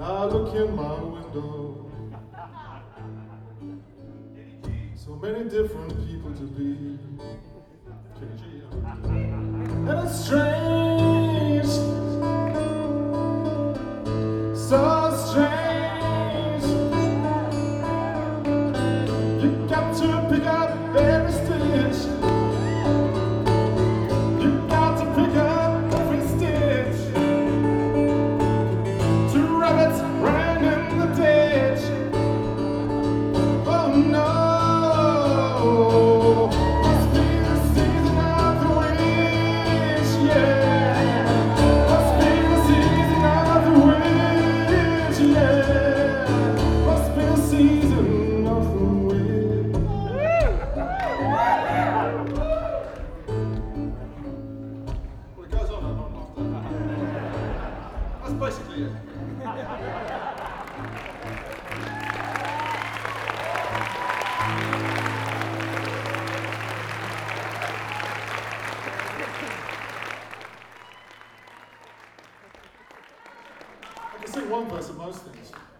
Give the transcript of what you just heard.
I look in my window, so many different people to be. And it's strange, so strange. You got to pick up every stitch. You got to pick up every stitch. Two rabbits ran in the ditch. Oh no. Must be the season of the witch, yeah. Must be the season of the witch, yeah. Must be the season of the witch. Well, it goes on and on after that. That's basically it. I can sing one verse of most things.